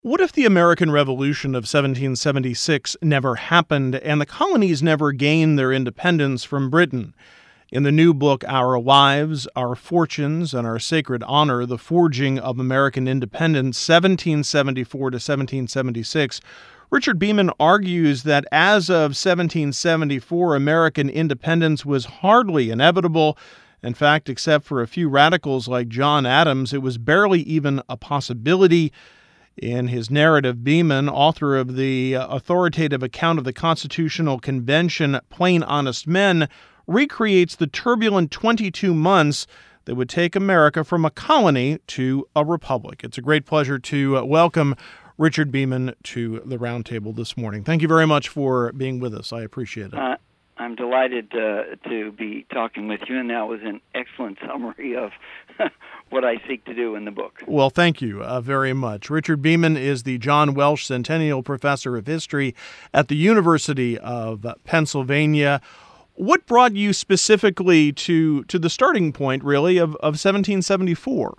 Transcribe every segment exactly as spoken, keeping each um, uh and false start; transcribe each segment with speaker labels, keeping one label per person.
Speaker 1: What if the American Revolution of seventeen seventy-six never happened and the colonies never gained their independence from Britain? In the new book, Our Lives, Our Fortunes, and Our Sacred Honor, The Forging of American Independence, seventeen seventy-four to seventeen seventy-six, Richard Beeman argues that as of seventeen seventy-four, American independence was hardly inevitable. In fact, except for a few radicals like John Adams, it was barely even a possibility. In his narrative, Beeman, author of the authoritative account of the Constitutional Convention, Plain Honest Men, recreates the turbulent twenty-two months that would take America from a colony to a republic. It's a great pleasure to welcome Richard Beeman to the roundtable this morning. Thank you very much for being with us. I appreciate it.
Speaker 2: Uh, I'm delighted uh, to be talking with you, and that was an excellent summary of what I seek to do in the book.
Speaker 1: Well, thank you uh, very much. Richard Beeman is the John Welsh Centennial Professor of History at the University of Pennsylvania. What brought you specifically to, to the starting point, really, of, of seventeen seventy-four?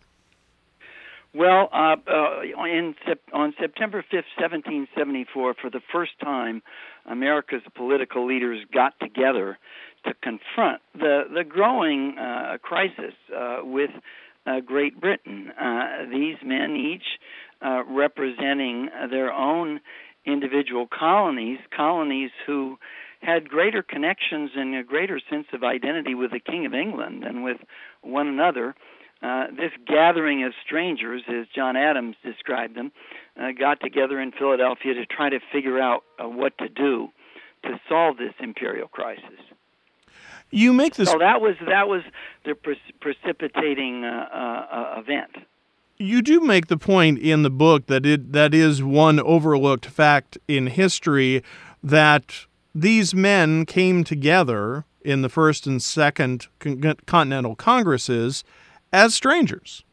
Speaker 2: Well, uh, uh, in, on September fifth, seventeen seventy-four, for the first time, America's political leaders got together to confront the, the growing uh, crisis uh, with uh, Great Britain. Uh, these men, each uh, representing their own individual colonies, colonies who had greater connections and a greater sense of identity with the King of England than with one another. Uh, this gathering of strangers, as John Adams described them, uh, got together in Philadelphia to try to figure out uh, what to do to solve this imperial crisis.
Speaker 1: You make this.
Speaker 2: So that was that was the pre- precipitating uh, uh, event.
Speaker 1: You do make the point in the book that it that is one overlooked fact in history, that these men came together in the First and Second Con- Continental Congresses as strangers.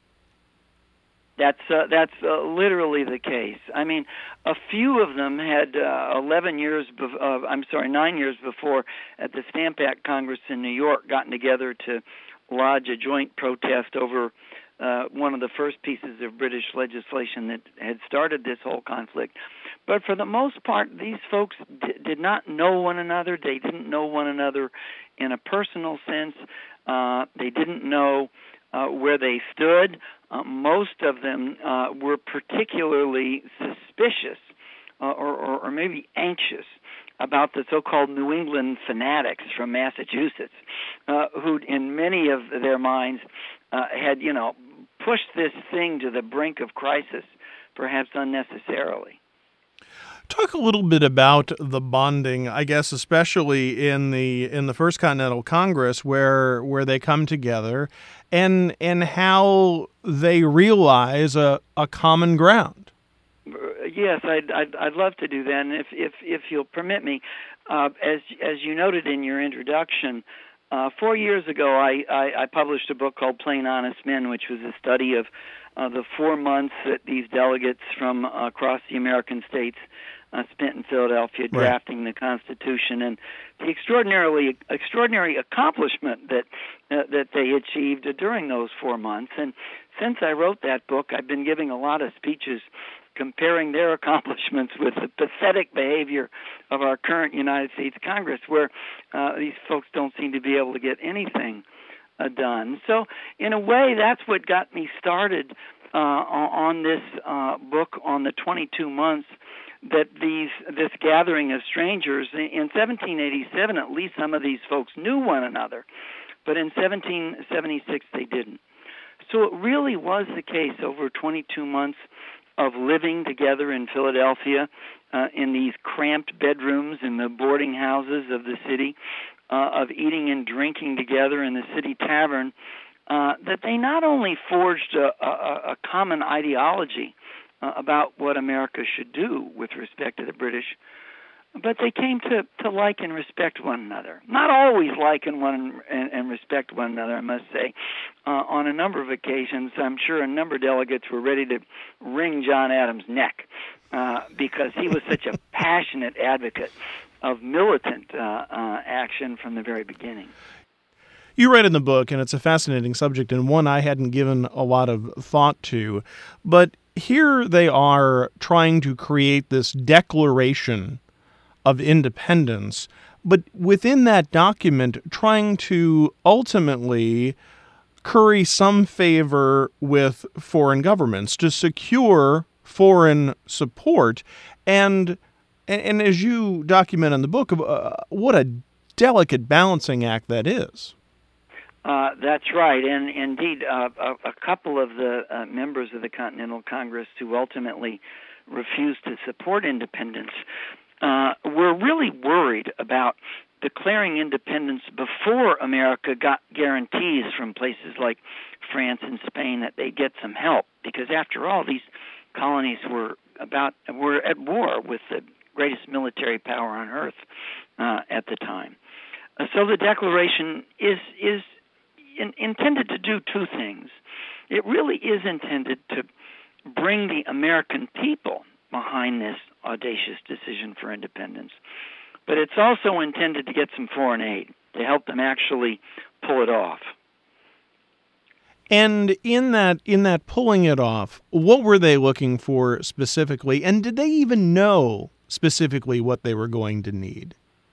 Speaker 2: That's uh, that's uh, literally the case. I mean, a few of them had uh, eleven years, be- uh, I'm sorry, nine years before, at the Stamp Act Congress in New York, gotten together to lodge a joint protest over uh, one of the first pieces of British legislation that had started this whole conflict. But for the most part, these folks d- did not know one another. They didn't know one another in a personal sense. Uh, they didn't know Uh, where they stood. Uh, most of them uh, were particularly suspicious uh, or, or, or maybe anxious about the so-called New England fanatics from Massachusetts, uh, who in many of their minds uh, had, you know, pushed this thing to the brink of crisis, perhaps unnecessarily.
Speaker 1: Talk a little bit about the bonding, I guess, especially in the in the First Continental Congress, where where they come together, and and how they realize a, a common ground.
Speaker 2: Yes, I'd, I'd I'd love to do that, and if if if you'll permit me, uh, as as you noted in your introduction, uh, four years ago I, I I published a book called Plain Honest Men, which was a study of uh, the four months that these delegates from uh, across the American states Uh, spent in Philadelphia drafting right. the Constitution, and the extraordinarily extraordinary accomplishment that uh, that they achieved during those four months. And since I wrote that book, I've been giving a lot of speeches comparing their accomplishments with the pathetic behavior of our current United States Congress, where uh, these folks don't seem to be able to get anything uh, done. So, in a way, that's what got me started uh, on this uh, book on the twenty-two months that these this gathering of strangers. In seventeen eighty-seven, at least some of these folks knew one another, but in seventeen seventy-six they didn't. So it really was the case over twenty-two months of living together in Philadelphia uh, in these cramped bedrooms in the boarding houses of the city, uh, of eating and drinking together in the city tavern, uh, that they not only forged a, a, a common ideology Uh, about what America should do with respect to the British, but they came to, to like and respect one another. Not always like and, one, and, and respect one another, I must say. Uh, on a number of occasions, I'm sure a number of delegates were ready to wring John Adams' neck uh, because he was such a passionate advocate of militant uh, uh, action from the very beginning.
Speaker 1: You write in the book, and it's a fascinating subject and one I hadn't given a lot of thought to, but here they are trying to create this declaration of independence, but within that document trying to ultimately curry some favor with foreign governments to secure foreign support. And and, and as you document in the book, uh, what a delicate balancing act that is.
Speaker 2: Uh, that's right, and indeed, uh, a, a couple of the uh, members of the Continental Congress who ultimately refused to support independence uh, were really worried about declaring independence before America got guarantees from places like France and Spain that they'd get some help, because after all, these colonies were about were at war with the greatest military power on earth uh, at the time. Uh, so the Declaration is is in, intended to do two things. It really is intended to bring the American people behind this audacious decision for independence, but it's also intended to get some foreign aid to help them actually pull it off.
Speaker 1: And in that in that pulling it off, what were they looking for specifically? And did they even know specifically what they were going to need?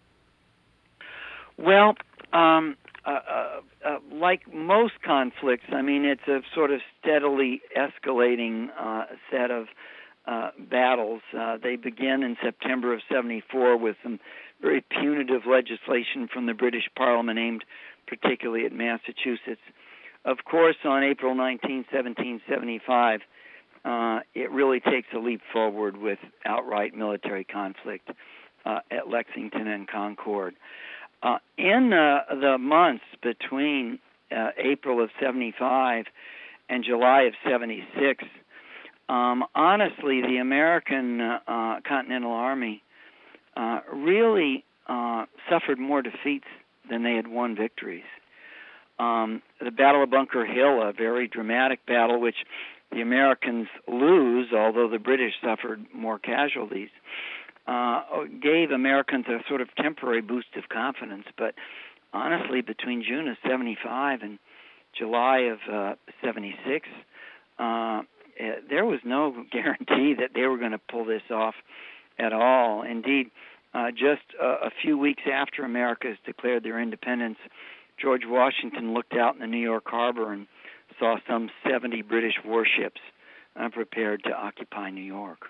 Speaker 2: Well, um, uh, uh, uh, like most conflicts, I mean, it's a sort of steadily escalating uh, set of uh, battles. Uh, they begin in September of seventy-four with some very punitive legislation from the British Parliament aimed particularly at Massachusetts. Of course, on April nineteenth, seventeen seventy-five, uh, it really takes a leap forward with outright military conflict uh, at Lexington and Concord. Uh, in uh, the months between uh, April of seventy-five and July of seventy-six, um, honestly, the American uh, Continental Army uh, really uh, suffered more defeats than they had won victories. Um, the Battle of Bunker Hill, a very dramatic battle, which the Americans lose, although the British suffered more casualties, uh, gave Americans a sort of temporary boost of confidence. But honestly, between June of seventy-five and July of uh, seventy-six, uh, there was no guarantee that they were going to pull this off at all. Indeed, uh, just a, a few weeks after America has declared their independence, George Washington looked out in the New York harbor and saw some seventy British warships uh, prepared to occupy New York.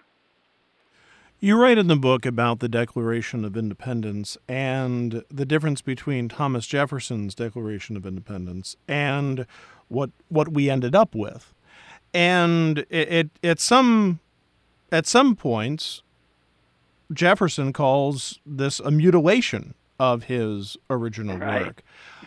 Speaker 1: You write in the book about the Declaration of Independence and the difference between Thomas Jefferson's Declaration of Independence and what what we ended up with. And it, it at some at some points, Jefferson calls this a mutilation of his original
Speaker 2: Right.
Speaker 1: work.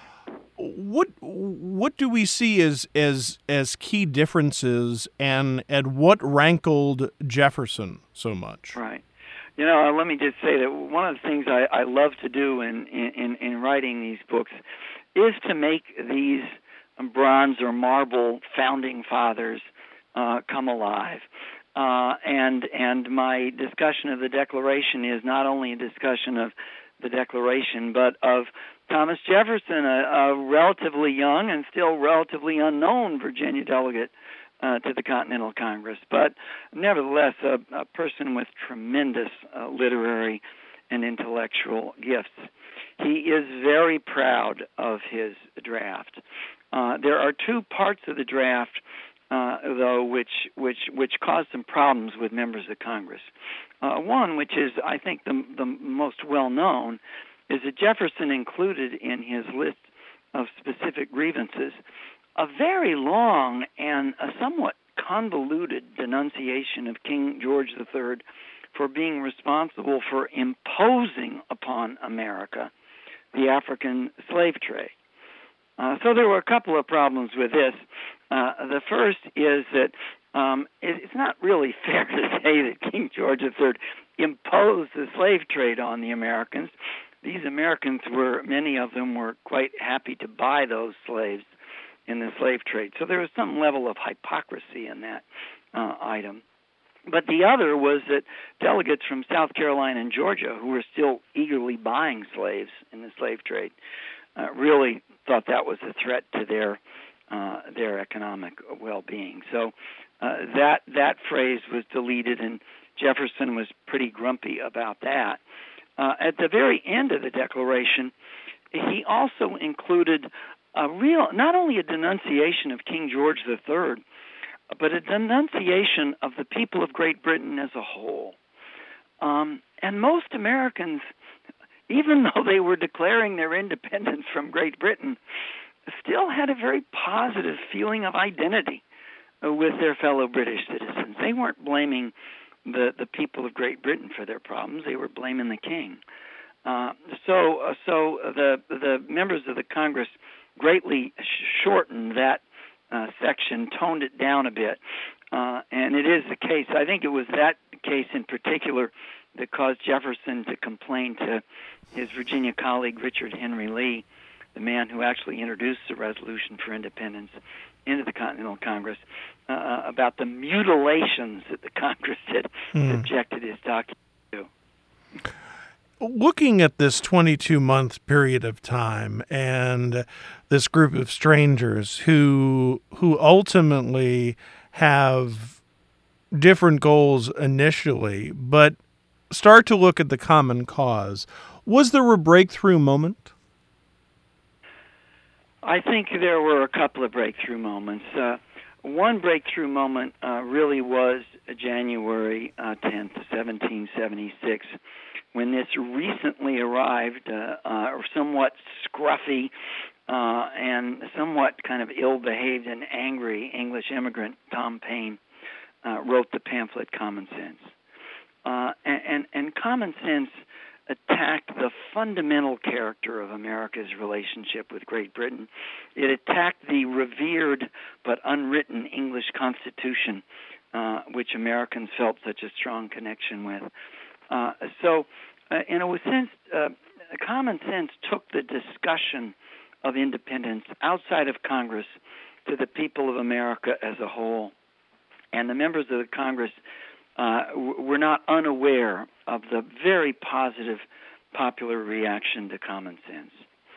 Speaker 1: What what do we see as as as key differences, and and what rankled Jefferson so much?
Speaker 2: Right. You know, uh, let me just say that one of the things I, I love to do in, in, in writing these books is to make these bronze or marble founding fathers uh, come alive. Uh, and and my discussion of the Declaration is not only a discussion of the Declaration, but of Thomas Jefferson, a, a relatively young and still relatively unknown Virginia delegate uh, to the Continental Congress, but nevertheless a, a person with tremendous uh, literary and intellectual gifts. He is very proud of his draft. Uh, there are two parts of the draft, uh, though, which which which caused some problems with members of Congress. Uh, one, which is I think the the most well known, is that Jefferson included in his list of specific grievances a very long and a somewhat convoluted denunciation of King George the Third for being responsible for imposing upon America the African slave trade. Uh, so there were a couple of problems with this. Uh, the first is that um, it, it's not really fair to say that King George the Third imposed the slave trade on the Americans. These Americans were, many of them were quite happy to buy those slaves in the slave trade. So there was some level of hypocrisy in that uh, item. But the other was that delegates from South Carolina and Georgia, who were still eagerly buying slaves in the slave trade, uh, really thought that was a threat to their uh, their economic well-being. So uh, that that phrase was deleted, and Jefferson was pretty grumpy about that. Uh, at the very end of the Declaration, he also included a real, not only a denunciation of King George the Third, but a denunciation of the people of Great Britain as a whole. Um, and most Americans, even though they were declaring their independence from Great Britain, still had a very positive feeling of identity uh, with their fellow British citizens. They weren't blaming the, the people of Great Britain for their problems. They were blaming the king. Uh, so uh, so the the members of the Congress greatly sh- shortened that uh, section, toned it down a bit. Uh, and it is the case. I think it was that case in particular that caused Jefferson to complain to his Virginia colleague, Richard Henry Lee, the man who actually introduced the Resolution for Independence into the Continental Congress, uh, about the mutilations that the Congress had mm. subjected his document to.
Speaker 1: Looking at this twenty-two month period of time and this group of strangers who who ultimately have different goals initially, but start to look at the common cause, was there a breakthrough moment?
Speaker 2: I think there were a couple of breakthrough moments. Uh, one breakthrough moment uh, really was January uh, tenth, seventeen seventy-six, when this recently arrived, uh, uh, or somewhat scruffy uh, and somewhat kind of ill-behaved and angry English immigrant, Tom Paine, uh, wrote the pamphlet Common Sense. Uh, and, and, and Common Sense attacked the fundamental character of America's relationship with Great Britain. It attacked the revered but unwritten English Constitution, uh, which Americans felt such a strong connection with. Uh, so, uh, in a sense, uh, Common Sense took the discussion of independence outside of Congress to the people of America as a whole. And the members of the Congress uh, w- were not unaware of the very positive popular reaction to Common Sense.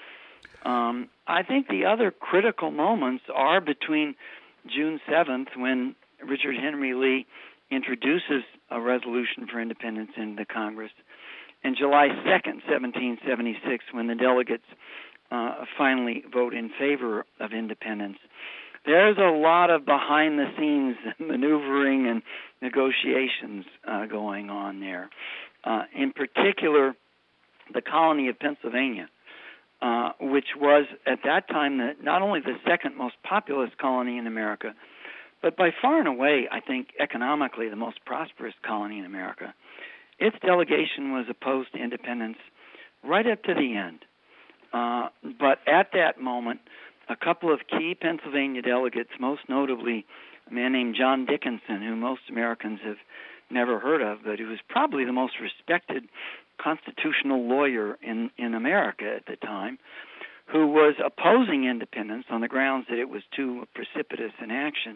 Speaker 2: Um, I think the other critical moments are between June seventh, when Richard Henry Lee introduces a resolution for independence in the Congress, and July second, seventeen seventy-six, when the delegates uh, finally vote in favor of independence. There's a lot of behind-the-scenes maneuvering and negotiations uh, going on there. Uh, in particular, the colony of Pennsylvania, uh, which was at that time the, not only the second most populous colony in America, but by far and away, I think, economically the most prosperous colony in America. Its delegation was opposed to independence right up to the end. Uh, but at that moment, a couple of key Pennsylvania delegates, most notably a man named John Dickinson, who most Americans have never heard of, but who was probably the most respected constitutional lawyer in, in America at the time, who was opposing independence on the grounds that it was too precipitous an action.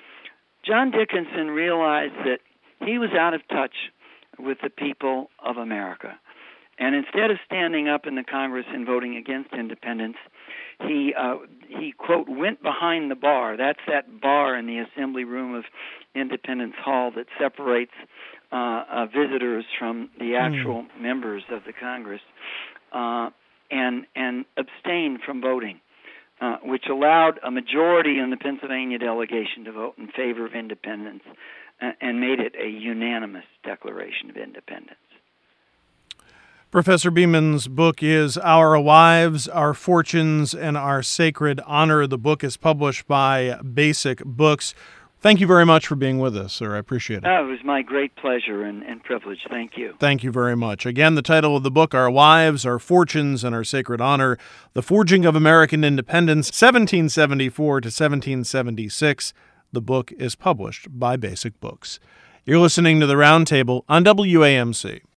Speaker 2: John Dickinson realized that he was out of touch with the people of America. And instead of standing up in the Congress and voting against independence, he, uh, he quote, went behind the bar. That's that bar in the assembly room of Independence Hall that separates uh, uh, visitors from the actual mm. members of the Congress, uh, and, and abstained from voting. Uh, which allowed a majority in the Pennsylvania delegation to vote in favor of independence uh, and made it a unanimous declaration of independence.
Speaker 1: Professor Beeman's book is Our Wives, Our Fortunes, and Our Sacred Honor. The book is published by Basic Books. Thank you very much for being with us, sir. I appreciate it.
Speaker 2: Oh, it was my great pleasure and, and privilege. Thank you.
Speaker 1: Thank you very much. Again, the title of the book, Our Wives, Our Fortunes, and Our Sacred Honor, The Forging of American Independence, seventeen seventy-four to seventeen seventy-six. The book is published by Basic Books. You're listening to The Roundtable on W A M C.